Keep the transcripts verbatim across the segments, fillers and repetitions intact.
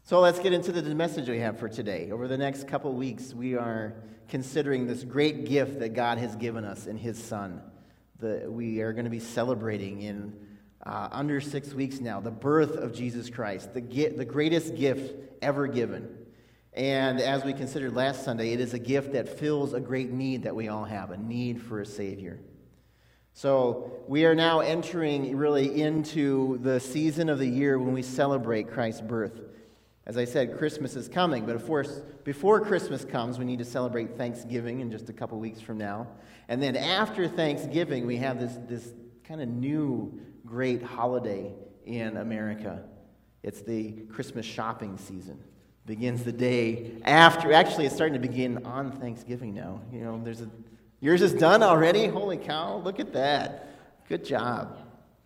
So let's get into the message we have for today. Over the next couple of weeks, we are considering this great gift that God has given us in His Son. The, we are going to be celebrating in uh, under six weeks now the birth of Jesus Christ, the, the greatest gift ever given. And as we considered last Sunday, it is a gift that fills a great need that we all have, a need for a Savior. So we are now entering really into the season of the year when we celebrate Christ's birth. As I said, Christmas is coming, but of course, before Christmas comes, we need to celebrate Thanksgiving in just a couple weeks from now. And then after Thanksgiving, we have this, this kind of new great holiday in America. It's the Christmas shopping season. It begins the day after. Actually, it's starting to begin on Thanksgiving now. You know, there's a yours is done already? Holy cow, look at that. Good job.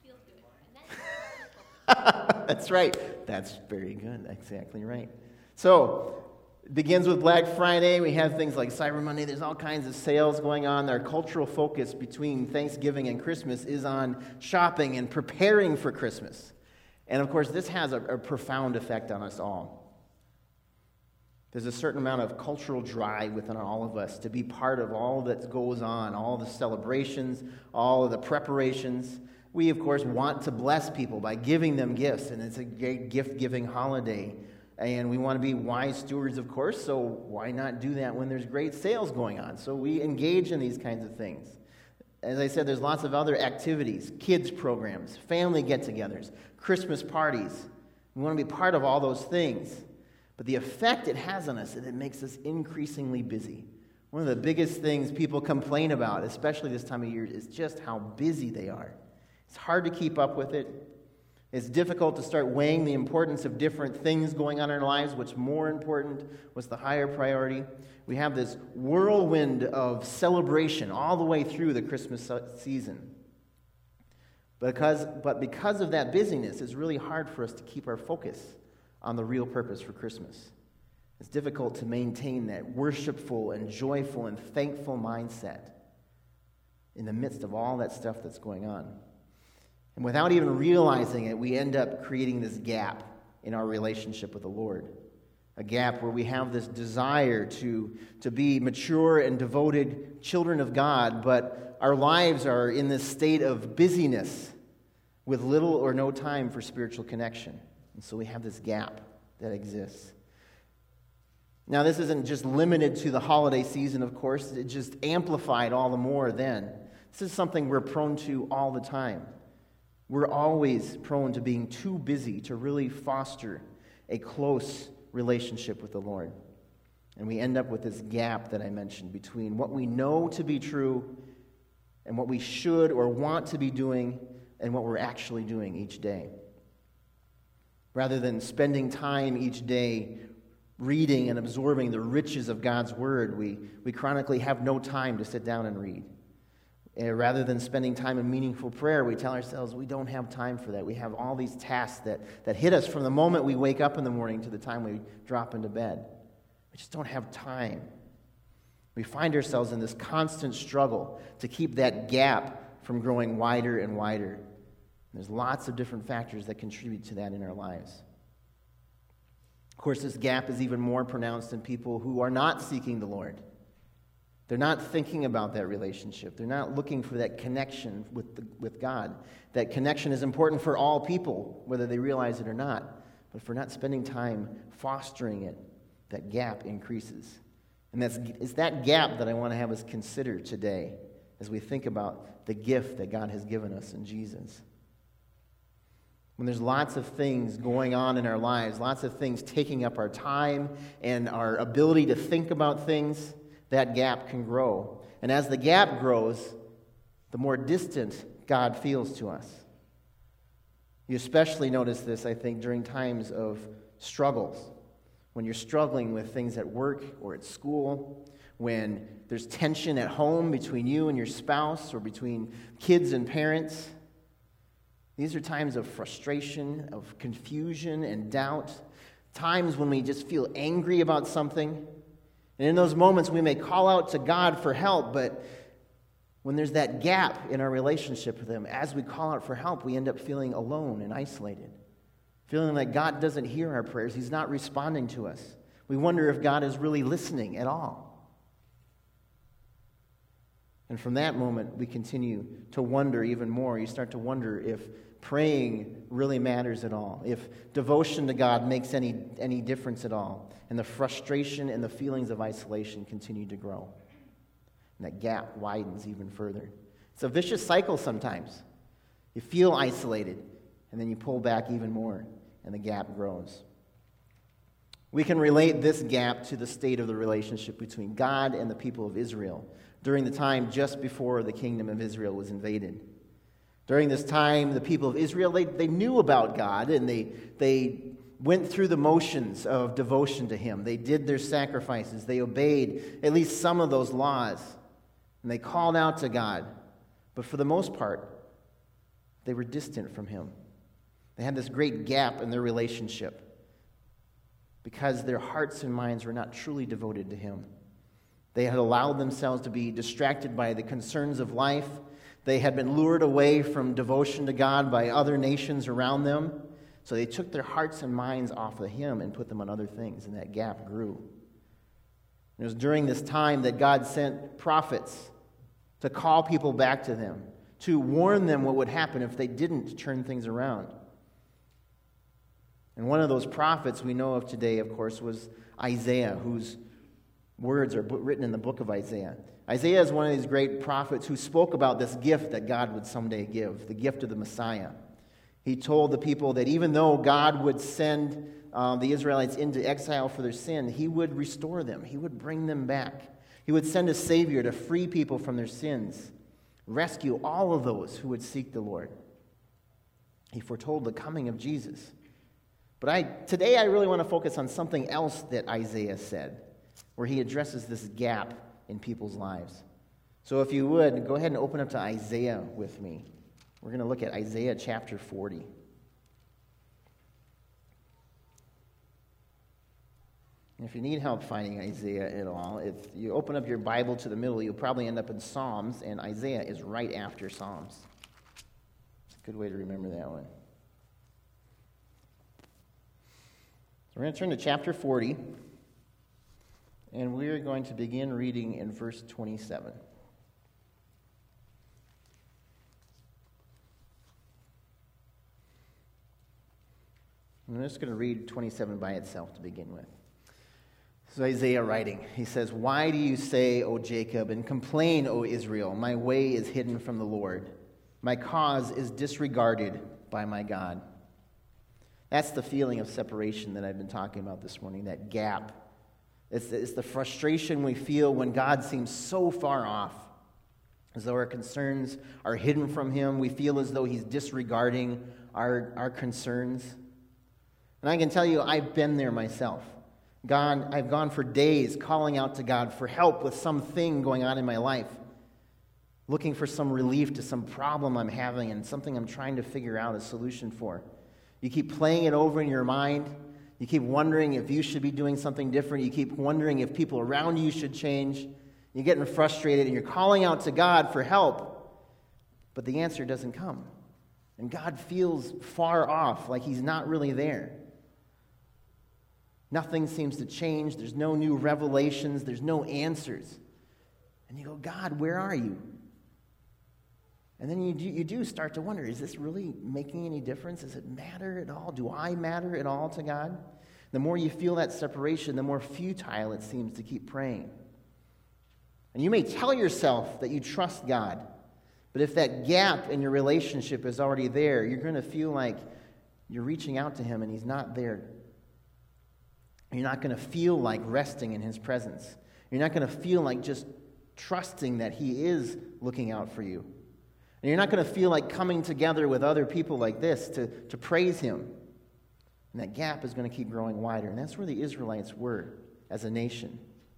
That's right. That's very good. Exactly right. So, it begins with Black Friday. We have things like Cyber Monday. There's all kinds of sales going on. Our cultural focus between Thanksgiving and Christmas is on shopping and preparing for Christmas. And, of course, this has a, a profound effect on us all. There's a certain amount of cultural drive within all of us to be part of all that goes on, all the celebrations, all of the preparations. We, of course, want to bless people by giving them gifts, and it's a great gift-giving holiday. And we want to be wise stewards, of course, so why not do that when there's great sales going on? So we engage in these kinds of things. As I said, there's lots of other activities, kids programs, family get-togethers, Christmas parties. We want to be part of all those things. But the effect it has on us is it makes us increasingly busy. One of the biggest things people complain about, especially this time of year, is just how busy they are. It's hard to keep up with it. It's difficult to start weighing the importance of different things going on in our lives. What's more important? What's the higher priority? We have this whirlwind of celebration all the way through the Christmas season. Because, but because of that busyness, it's really hard for us to keep our focus on the real purpose for Christmas. It's difficult to maintain that worshipful and joyful and thankful mindset in the midst of all that stuff that's going on. And without even realizing it, we end up creating this gap in our relationship with the Lord. A gap where we have this desire to, to be mature and devoted children of God, but our lives are in this state of busyness with little or no time for spiritual connection. And so we have this gap that exists. Now, this isn't just limited to the holiday season, of course. It just amplified all the more then. This is something we're prone to all the time. We're always prone to being too busy to really foster a close relationship with the Lord. And we end up with this gap that I mentioned between what we know to be true and what we should or want to be doing and what we're actually doing each day. Rather than spending time each day reading and absorbing the riches of God's Word, we, we chronically have no time to sit down and read. And rather than spending time in meaningful prayer, we tell ourselves we don't have time for that. We have all these tasks that, that hit us from the moment we wake up in the morning to the time we drop into bed. We just don't have time. We find ourselves in this constant struggle to keep that gap from growing wider and wider. And there's lots of different factors that contribute to that in our lives. Of course, this gap is even more pronounced in people who are not seeking the Lord. They're not thinking about that relationship. They're not looking for that connection with the, with God. That connection is important for all people, whether they realize it or not. But if we're not spending time fostering it, that gap increases. And that's it's that gap that I want to have us consider today as we think about the gift that God has given us in Jesus. When there's lots of things going on in our lives, lots of things taking up our time and our ability to think about things, that gap can grow. And as the gap grows, the more distant God feels to us. You especially notice this, I think, during times of struggles. When you're struggling with things at work or at school, when there's tension at home between you and your spouse or between kids and parents. These are times of frustration, of confusion and doubt, times when we just feel angry about something. And in those moments, we may call out to God for help, but when there's that gap in our relationship with Him, as we call out for help, we end up feeling alone and isolated, feeling like God doesn't hear our prayers. He's not responding to us. We wonder if God is really listening at all. And from that moment, we continue to wonder even more. You start to wonder if praying really matters at all, if devotion to God makes any, any difference at all. And the frustration and the feelings of isolation continue to grow. And that gap widens even further. It's a vicious cycle sometimes. You feel isolated, and then you pull back even more, and the gap grows. We can relate this gap to the state of the relationship between God and the people of Israel during the time just before the kingdom of Israel was invaded. During this time, the people of Israel, they, they knew about God, and they, they went through the motions of devotion to Him. They did their sacrifices. They obeyed at least some of those laws, and they called out to God. But for the most part, they were distant from Him. They had this great gap in their relationship because their hearts and minds were not truly devoted to Him. They had allowed themselves to be distracted by the concerns of life. They had been lured away from devotion to God by other nations around them. So they took their hearts and minds off of Him and put them on other things, and that gap grew. It was during this time that God sent prophets to call people back to them, to warn them what would happen if they didn't turn things around. And one of those prophets we know of today, of course, was Isaiah, whose words are written in the book of Isaiah. Isaiah is one of these great prophets who spoke about this gift that God would someday give, the gift of the Messiah. He told the people that even though God would send uh, the Israelites into exile for their sin, He would restore them. He would bring them back. He would send a Savior to free people from their sins, rescue all of those who would seek the Lord. He foretold the coming of Jesus. But I, today I really want to focus on something else that Isaiah said, where he addresses this gap in people's lives. So if you would, go ahead and open up to Isaiah with me. We're going to look at Isaiah chapter forty. And if you need help finding Isaiah at all, if you open up your Bible to the middle, you'll probably end up in Psalms, and Isaiah is right after Psalms. It's a good way to remember that one. So we're going to turn to chapter forty. And we're going to begin reading in verse twenty-seven. I'm just going to read twenty-seven by itself to begin with. So Isaiah writing, he says, "Why do you say, O Jacob, and complain, O Israel? My way is hidden from the Lord. My cause is disregarded by my God." That's the feeling of separation that I've been talking about this morning, that gap. It's, it's the frustration we feel when God seems so far off, as though our concerns are hidden from Him. We feel as though He's disregarding our, our concerns. And I can tell you, I've been there myself. God, I've gone for days calling out to God for help with something going on in my life, looking for some relief to some problem I'm having and something I'm trying to figure out a solution for. You keep playing it over in your mind. You keep wondering if you should be doing something different. You keep wondering if people around you should change. You're getting frustrated, and you're calling out to God for help, but the answer doesn't come. And God feels far off, like He's not really there. Nothing seems to change. There's no new revelations. There's no answers. And you go, God, where are you? And then you do, you do start to wonder, is this really making any difference? Does it matter at all? Do I matter at all to God? The more you feel that separation, the more futile it seems to keep praying. And you may tell yourself that you trust God, but if that gap in your relationship is already there, you're going to feel like you're reaching out to Him and He's not there. You're not going to feel like resting in His presence. You're not going to feel like just trusting that He is looking out for you. And you're not going to feel like coming together with other people like this to, to praise Him. And that gap is going to keep growing wider. And that's where the Israelites were as a nation.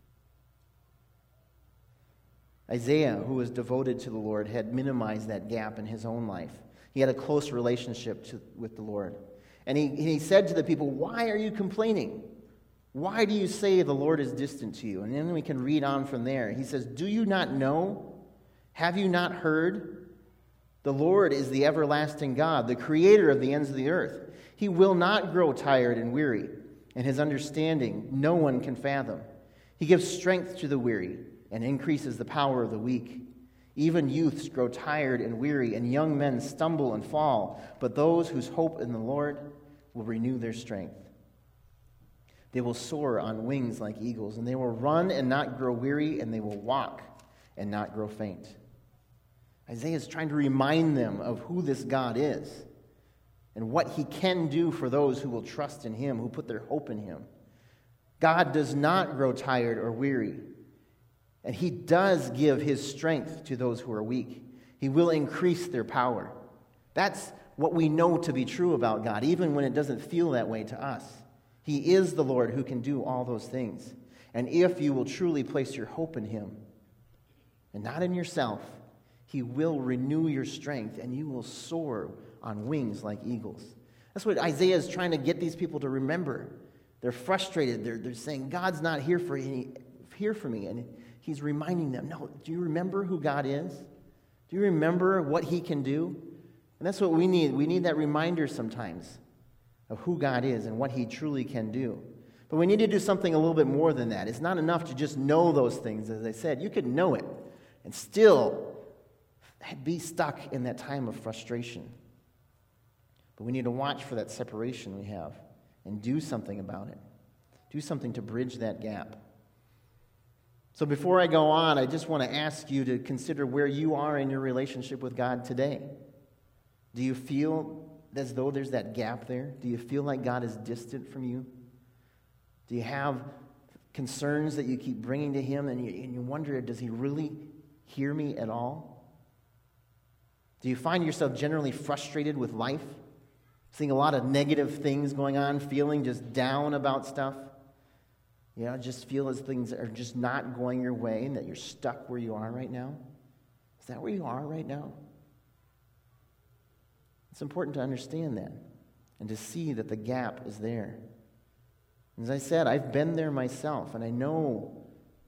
Isaiah, who was devoted to the Lord, had minimized that gap in his own life. He had a close relationship to, with the Lord. And he, he said to the people, "Why are you complaining? Why do you say the Lord is distant to you?" And then we can read on from there. He says, "Do you not know? Have you not heard? The Lord is the everlasting God, the creator of the ends of the earth. He will not grow tired and weary, and his understanding no one can fathom. He gives strength to the weary and increases the power of the weak. Even youths grow tired and weary, and young men stumble and fall, but those whose hope in the Lord will renew their strength. They will soar on wings like eagles, and they will run and not grow weary, and they will walk and not grow faint. Isaiah is trying to remind them of who this God is and what he can do for those who will trust in him, who put their hope in him. God does not grow tired or weary, and he does give his strength to those who are weak. He will increase their power. That's what we know to be true about God, even when it doesn't feel that way to us. He is the Lord who can do all those things. And if you will truly place your hope in him, and not in yourself, he will renew your strength, and you will soar on wings like eagles. That's what Isaiah is trying to get these people to remember. They're frustrated. They're, they're saying, God's not here for, any, here for me. And he's reminding them, no, do you remember who God is? Do you remember what he can do? And that's what we need. We need that reminder sometimes of who God is and what he truly can do. But we need to do something a little bit more than that. It's not enough to just know those things. As I said, you could know it and still be stuck in that time of frustration. But we need to watch for that separation we have and do something about it. Do something to bridge that gap. So before I go on, I just want to ask you to consider where you are in your relationship with God today. Do you feel as though there's that gap there? Do you feel like God is distant from you? Do you have concerns that you keep bringing to him and you, and you wonder, does he really hear me at all? Do you find yourself generally frustrated with life? Seeing a lot of negative things going on, feeling just down about stuff? You know, just feel as things are just not going your way and that you're stuck where you are right now? Is that where you are right now? It's important to understand that and to see that the gap is there. As I said, I've been there myself, and I know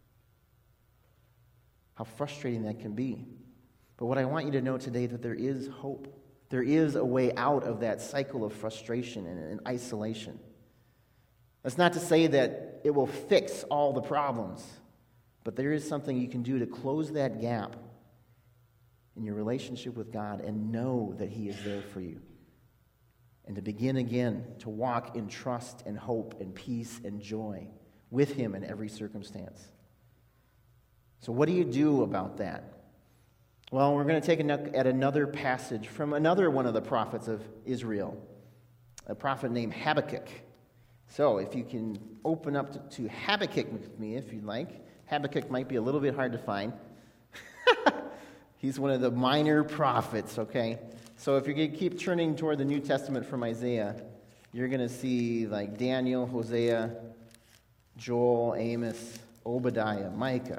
how frustrating that can be. But what I want you to know today is that there is hope. There is a way out of that cycle of frustration and, and isolation. That's not to say that it will fix all the problems, but there is something you can do to close that gap in your relationship with God and know that he is there for you. And to begin again to walk in trust and hope and peace and joy with him in every circumstance. So what do you do about that? Well, we're going to take a look at another passage from another one of the prophets of Israel, a prophet named Habakkuk. So if you can open up to, to Habakkuk with me, if you'd like. Habakkuk might be a little bit hard to find. He's one of the minor prophets, okay? So if you're going to keep turning toward the New Testament from Isaiah, you're going to see like Daniel, Hosea, Joel, Amos, Obadiah, Micah.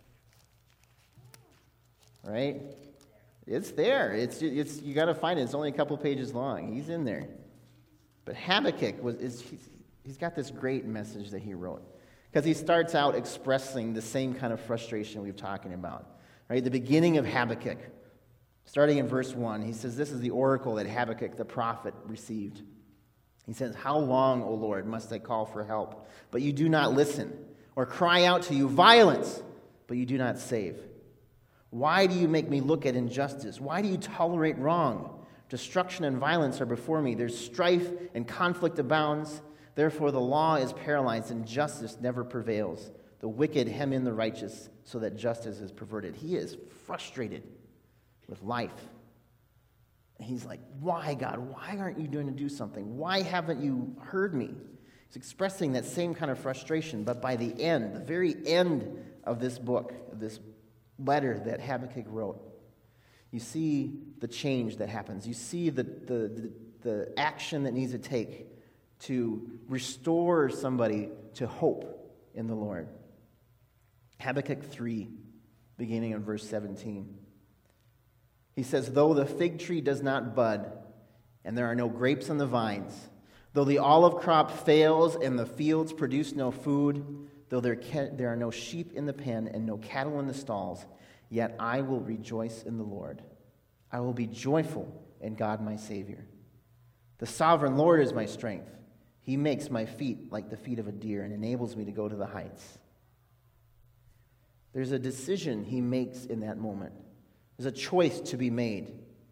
Right? It's there. It's it's you got to find it. It's only a couple pages long. He's in there. But Habakkuk was is he's, he's got this great message that he wrote because he starts out expressing the same kind of frustration we've talking about. Right? The beginning of Habakkuk, starting in verse one, he says, this is the oracle that Habakkuk the prophet received. He says, how long, O Lord, must I call for help, but you do not listen, or cry out to you violence, but you do not save? Why do you make me look at injustice? Why do you tolerate wrong? Destruction and violence are before me. There's strife and conflict abounds. Therefore the law is paralyzed and justice never prevails. The wicked hem in the righteous so that justice is perverted. He is frustrated with life. And he's like, why, God? Why aren't you doing to do something? Why haven't you heard me? He's expressing that same kind of frustration. But by the end, the very end of this book, of this letter that Habakkuk wrote, you see the change that happens. You see the, the, the, the action that needs to take to restore somebody to hope in the Lord. Habakkuk three, beginning in verse seventeen. He says, though the fig tree does not bud, and there are no grapes on the vines, though the olive crop fails and the fields produce no food, though there, can, there are no sheep in the pen and no cattle in the stalls, yet I will rejoice in the Lord. I will be joyful in God my Savior. The sovereign Lord is my strength. He makes my feet like the feet of a deer and enables me to go to the heights. There's a decision he makes in that moment. There's a choice to be made.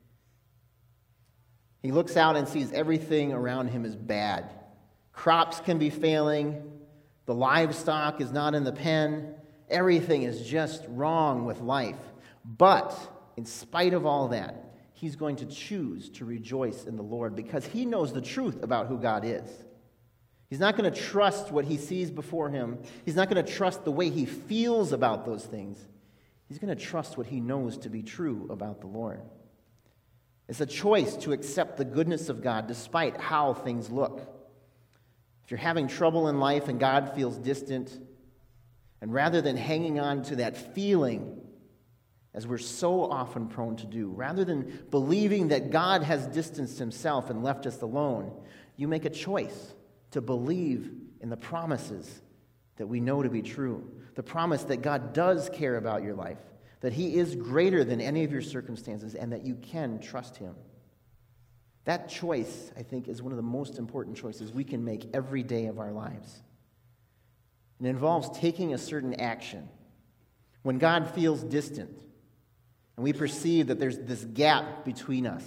He looks out and sees everything around him is bad. Crops can be failing. The livestock is not in the pen. Everything is just wrong with life. But in spite of all that, he's going to choose to rejoice in the Lord because he knows the truth about who God is. He's not going to trust what he sees before him. He's not going to trust the way he feels about those things. He's going to trust what he knows to be true about the Lord. It's a choice to accept the goodness of God despite how things look. If you're having trouble in life and God feels distant, and rather than hanging on to that feeling, as we're so often prone to do, rather than believing that God has distanced himself and left us alone, you make a choice to believe in the promises that we know to be true. The promise that God does care about your life, that he is greater than any of your circumstances, and that you can trust him. That choice, I think, is one of the most important choices we can make every day of our lives. It involves taking a certain action. When God feels distant, and we perceive that there's this gap between us,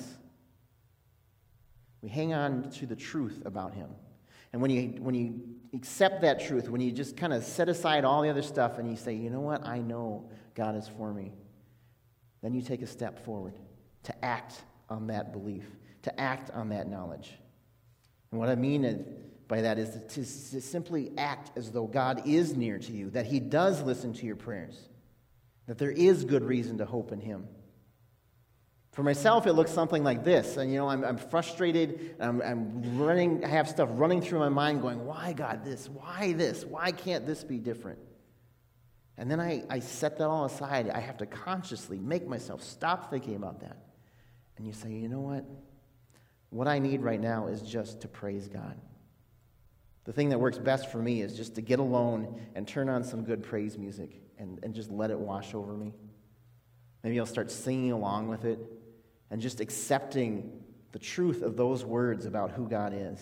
we hang on to the truth about him. And when you when you accept that truth, when you just kind of set aside all the other stuff and you say, you know what, I know God is for me, then you take a step forward to act on that belief, to act on that knowledge. And what I mean by that is to, to simply act as though God is near to you, that he does listen to your prayers, that there is good reason to hope in him. For myself, it looks something like this. And, you know, I'm, I'm frustrated. I'm, I'm running. I have stuff running through my mind going, why, God, this? Why this? Why can't this be different? And then I, I set that all aside. I have to consciously make myself stop thinking about that. And you say, you know what? What I need right now is just to praise God. The thing that works best for me is just to get alone and turn on some good praise music and, and just let it wash over me. Maybe I'll start singing along with it and just accepting the truth of those words about who God is.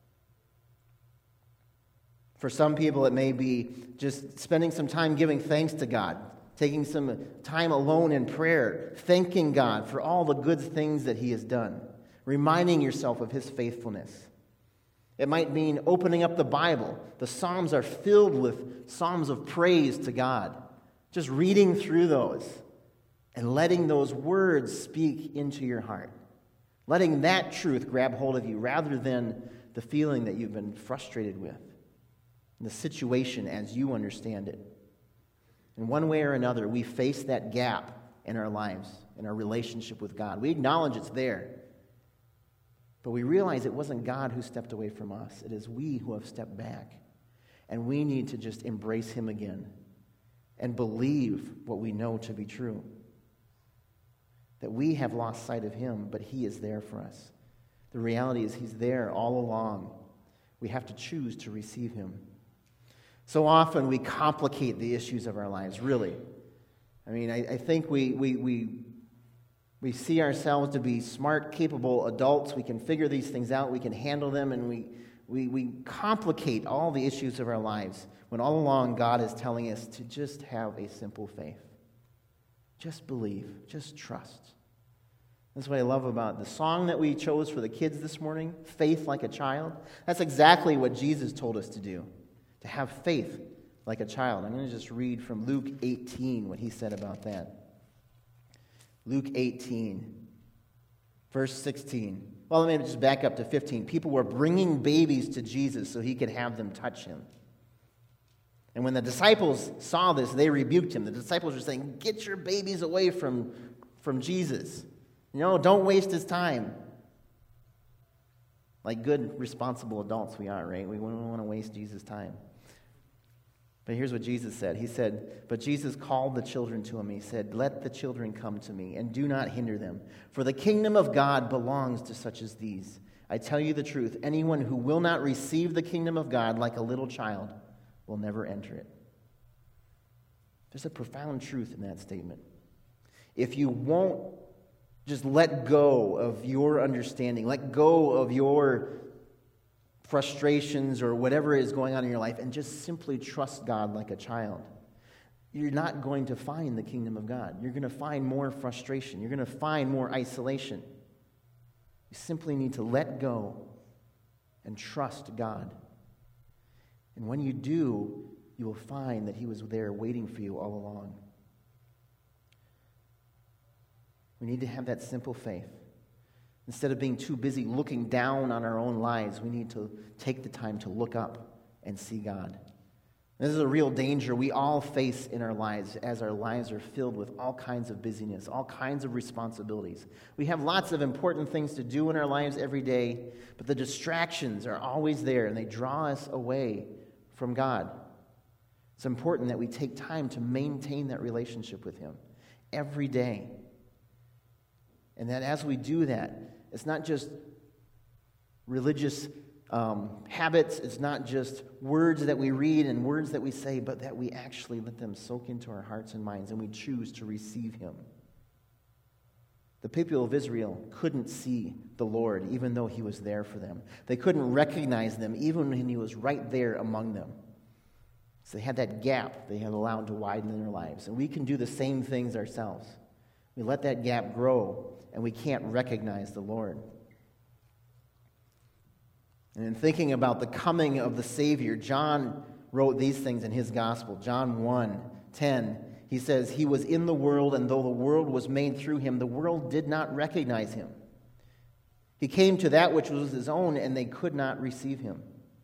For some people, it may be just spending some time giving thanks to God, taking some time alone in prayer, thanking God for all the good things that he has done, reminding yourself of his faithfulness. It might mean opening up the Bible. The Psalms are filled with psalms of praise to God. Just reading through those and letting those words speak into your heart. Letting that truth grab hold of you rather than the feeling that you've been frustrated with, the situation as you understand it. In one way or another, we face that gap in our lives, in our relationship with God. We acknowledge it's there, but we realize it wasn't God who stepped away from us. It is we who have stepped back, and we need to just embrace him again and believe what we know to be true. That we have lost sight of him, but he is there for us. The reality is he's there all along. We have to choose to receive him. So often we complicate the issues of our lives, really. I mean, I, I think we, we, we, we see ourselves to be smart, capable adults. We can figure these things out. We can handle them, and we, we, we complicate all the issues of our lives when all along God is telling us to just have a simple faith. Just believe. Just trust. That's what I love about the song that we chose for the kids this morning, Faith Like a Child. That's exactly what Jesus told us to do, to have faith like a child. I'm going to just read from Luke eighteen what he said about that. Luke eighteen, verse sixteen. Well, let me just back up to fifteen. People were bringing babies to Jesus so he could have them touch him. And when the disciples saw this, they rebuked him. The disciples were saying, get your babies away from, from Jesus. You know, don't waste his time. Like good, responsible adults we are, right? We don't want to waste Jesus' time. But here's what Jesus said. He said, but Jesus called the children to him. He said, let the children come to me, and do not hinder them. For the kingdom of God belongs to such as these. I tell you the truth, anyone who will not receive the kingdom of God like a little child will never enter it. There's a profound truth in that statement. If you won't Just let go of your understanding. Let go of your frustrations or whatever is going on in your life and just simply trust God like a child. You're not going to find the kingdom of God. You're going to find more frustration. You're going to find more isolation. You simply need to let go and trust God. And when you do, you will find that He was there waiting for you all along. We need to have that simple faith. Instead of being too busy looking down on our own lives, we need to take the time to look up and see God. This is a real danger we all face in our lives as our lives are filled with all kinds of busyness, all kinds of responsibilities. We have lots of important things to do in our lives every day, but the distractions are always there and they draw us away from God. It's important that we take time to maintain that relationship with Him every day. And that as we do that, it's not just religious um, habits, it's not just words that we read and words that we say, but that we actually let them soak into our hearts and minds and we choose to receive Him. The people of Israel couldn't see the Lord even though He was there for them. They couldn't recognize them even when He was right there among them. So they had that gap they had allowed to widen in their lives. And we can do the same things ourselves. We let that gap grow and we can't recognize the Lord. And in thinking about the coming of the Savior, John wrote these things in his gospel. John one ten, he says, "He was in the world, and though the world was made through Him, the world did not recognize Him. He came to that which was His own, and they could not receive Him."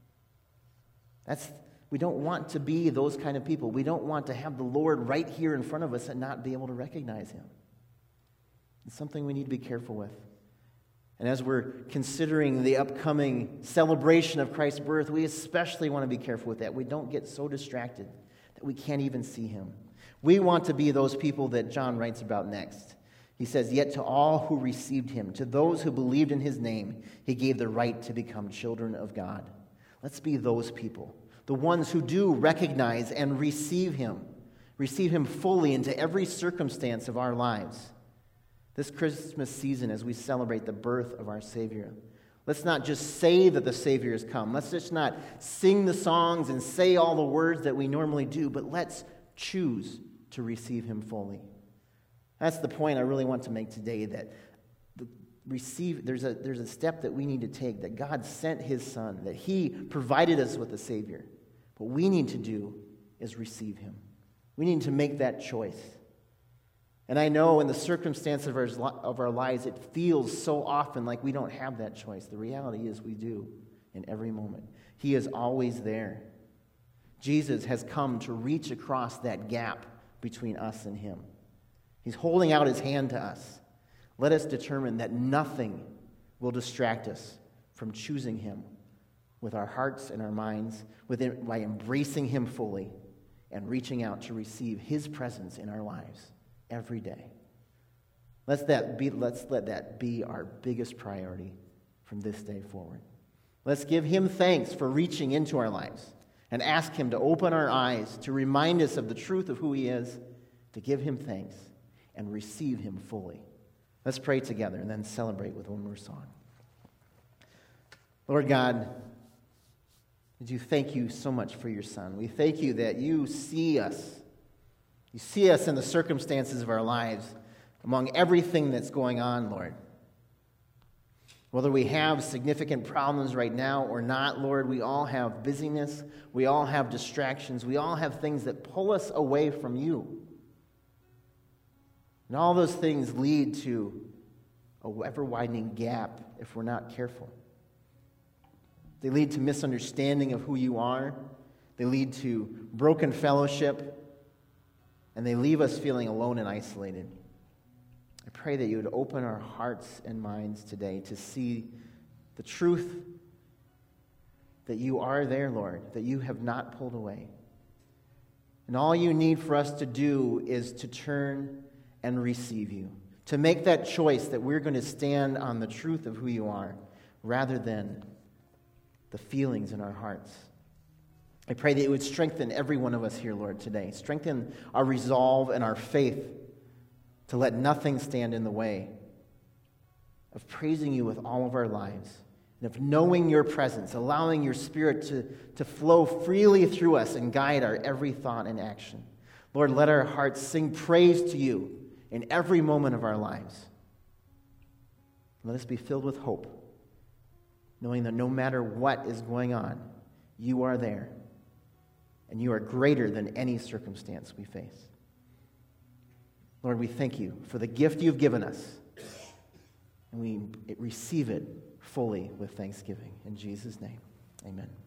That's we don't want to be those kind of people. We don't want to have the Lord right here in front of us and not be able to recognize Him. It's something we need to be careful with. And as we're considering the upcoming celebration of Christ's birth, we especially want to be careful with that. We don't get so distracted that we can't even see Him. We want to be those people that John writes about next. He says, "Yet to all who received Him, to those who believed in His name, He gave the right to become children of God." Let's be those people, the ones who do recognize and receive Him, receive Him fully into every circumstance of our lives. This Christmas season, as we celebrate the birth of our Savior, let's not just say that the Savior has come. Let's just not sing the songs and say all the words that we normally do, but let's choose to receive Him fully. That's the point I really want to make today, that the receive there's a, there's a step that we need to take, that God sent His Son, that He provided us with a Savior. What we need to do is receive Him. We need to make that choice. And I know in the circumstance of our, of our lives, it feels so often like we don't have that choice. The reality is we do in every moment. He is always there. Jesus has come to reach across that gap between us and Him. He's holding out His hand to us. Let us determine that nothing will distract us from choosing Him with our hearts and our minds, with, by embracing Him fully and reaching out to receive His presence in our lives every day. Let's that be, let's let that be our biggest priority from this day forward. Let's give Him thanks for reaching into our lives and ask Him to open our eyes, to remind us of the truth of who He is, to give Him thanks and receive Him fully. Let's pray together and then celebrate with one more song. Lord God, would you thank you so much for your Son. We thank you that you see us. You see us in the circumstances of our lives, among everything that's going on, Lord. Whether we have significant problems right now or not, Lord, we all have busyness, we all have distractions, we all have things that pull us away from you. And all those things lead to a ever-widening gap if we're not careful. They lead to misunderstanding of who you are. They lead to broken fellowship. And they leave us feeling alone and isolated. I pray that you would open our hearts and minds today to see the truth that you are there, Lord, that you have not pulled away. And all you need for us to do is to turn and receive you, to make that choice that we're going to stand on the truth of who you are rather than the feelings in our hearts. I pray that it would strengthen every one of us here, Lord, today. Strengthen our resolve and our faith to let nothing stand in the way of praising you with all of our lives, and of knowing your presence, allowing your Spirit to, to flow freely through us and guide our every thought and action. Lord, let our hearts sing praise to you in every moment of our lives. Let us be filled with hope, knowing that no matter what is going on, you are there, and you are greater than any circumstance we face. Lord, we thank you for the gift you've given us, and we receive it fully with thanksgiving. In Jesus' name, amen.